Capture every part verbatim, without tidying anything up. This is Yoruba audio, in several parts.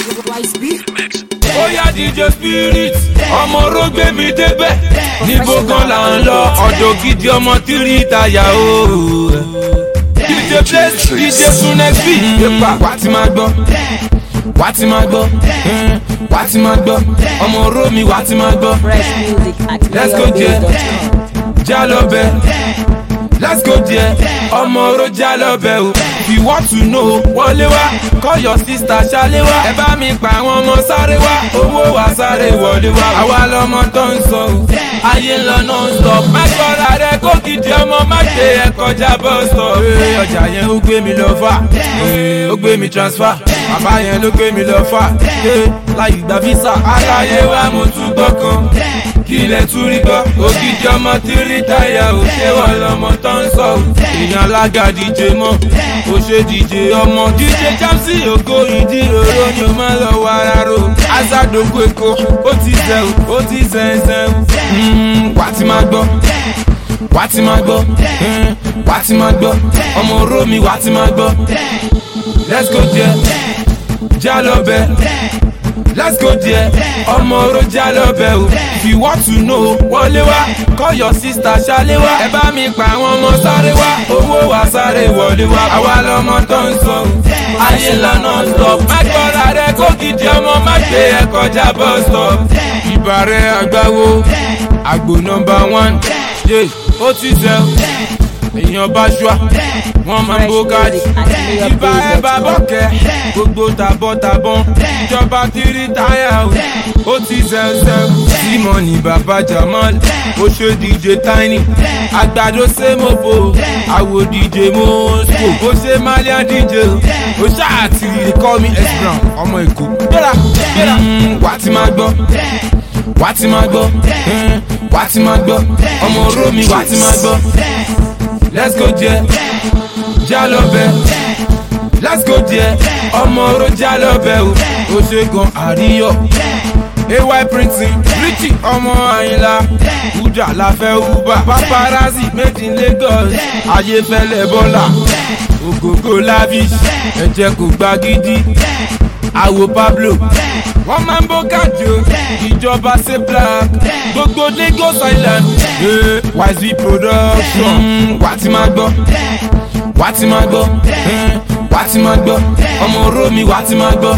Oya D J Spirit, ọmọ orógbé mi débẹ̀. Níbo gan là ń lọ, ọ̀dọ̀ gidi ọmọ tírí ìtayà o. D J Blaze, D J Sunex B, yépa, wà á ti máa gbọ́, wà á ti máa gbọ́, wà á ti máa gbọ́, ọmọ oró mi wà á ti máa gbọ́. Let's go there, já lọ bẹ̀. Let's go there, ọmọ oró já lọ bẹ̀ o. If you want to know, wọlé wá, call your sister ṣálé wá. Ẹ bá mi pa àwọn ọmọ sáré wá, owó wa sáré wọlé wá. Àwa lọmọ tó ń sọ o, ayé ń lọ non-stop. Má gbọ́ra rẹ kó gidi ọmọ má gbé ẹ kọjá bus stop. Ọjà yẹn ó gbé mi lọ fà, ó gbé mi transfer. Bàbá yẹn ló gbé mi lọ fà, láyé gba visa. Aláyé wa mo tún gbọ́ kan, kí ilẹ̀ tún rí gbọ́. Ògidì ọmọ tí rí táyà ò ṣé wọ́n lọmọ tó ń sọ o. Èèyàn alága D J mọ́, ó ṣe D J ọmọ. D J Jamsi ògo ìdí òró ni ó máa lọ wá rárá o. Azadoko Èkó, ó ti zẹ̀ o, ó ti zẹ̀ zẹ̀ o. Wà á ti máa gbọ́, wà á ti máa gbọ́, wà á ti máa gbọ́. Ọmọ oró mi wà á ti máa gbọ́. Let's go there, já lọ bẹ̀. Let's go there, ọmọ oró já lọ bẹ̀ o. If you want to know, wọlé wá, call your sister ṣálé wá. Ẹ bá mi pa àwọn ọmọ sáré wá, owó wa sáré wọlé wá. Àwa lọmọ tó ń sọ o, ayé lọ non-stop. Má gbọ́ra rẹ kó gidi ọmọ má gbé ẹ kọjá bus stop. Ìbàrẹ̀ àgbáwo, àgbò nọmba one, yé ó ti zẹ̀ o. Èèyàn bá ṣúà, wọ́n máa ń bó káàdì. Ibà ẹ bá bọ́kẹ́, gbogbo tàbọ̀tàbọ̀n. Ìjọba ti rí táyà o, ó ti zẹ̀zẹ̀. Tímọ̀nì bàbá Jamal, ó ṣe D J Tiny. Àgbàdo ṣe mọ́bò, àwò D J Mosco. Ó ṣe Malian D J o, ó ṣáà ti call me S Brown, ọmọ Èkó. Gbéra, gbéra, wà á ti máa gbọ́, wà á ti máa gbọ́, wà á ti máa gbọ́. Ọmọ oró mi wà á ti máa gbọ́. Let's go there, já lọ bẹ̀. Let's go there, ọmọ oró já lọ bẹ̀ o. Ó ṣe gan àríyọ̀, A Y printing, Richie ọmọ Àyìnlá. Uja la fẹ́ Uber, paparazzi made in Lagos. Ayéfẹ́lẹ́ Bọ́lá, Ògógó lavish, ẹ̀jẹ̀ kò gba gidi. Àwo Pablo, wọ́n máa ń bó kájò. Ìjọba ṣe black, gbogbo Lagos Island. Y Z production, wà á ti máa gbọ́, wà á ti máa gbọ́, wà á ti máa gbọ́. Ọmọ oró mi wà á ti máa gbọ́.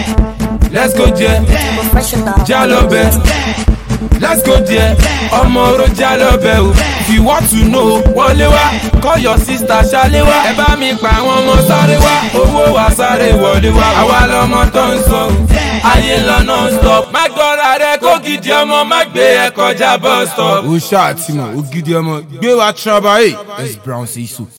Let's go there, já lọ bẹ̀. Let's go there, ọmọ oró já lọ bẹ̀ o. If you want to know, wọlé wá, call your sister ṣálé wá. Ẹ bá mi pa àwọn ọmọ sáré wá, owó wa sáré wọlé wá. Àwa lọmọ tó ń sọ o, ayé lọ non-stop. Má gbọ́ra rẹ kó gidi ọmọ má gbé ẹ kọjá bus stop. Ó ṣáà ti mọ̀, ó gidi ọmọ gbé wa travel. S Brown ṣe é so.